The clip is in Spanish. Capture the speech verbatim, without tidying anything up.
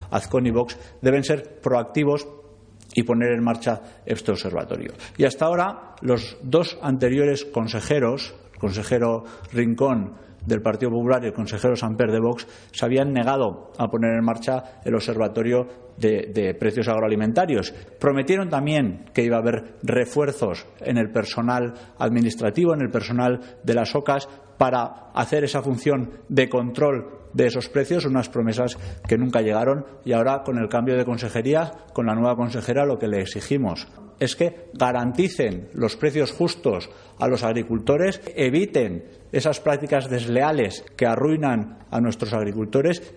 Azcón y Vox deben ser proactivos y poner en marcha este observatorio. Y hasta ahora los dos anteriores consejeros, el consejero Rincón del Partido Popular y el consejero Samper de Vox, se habían negado a poner en marcha el observatorio de, de precios agroalimentarios. Prometieron también que iba a haber refuerzos en el personal administrativo, en el personal de las O C As, para hacer esa función de control de esos precios, unas promesas que nunca llegaron, y ahora con el cambio de consejería, con la nueva consejera, lo que le exigimos es que garanticen los precios justos a los agricultores, eviten esas prácticas desleales que arruinan a nuestros agricultores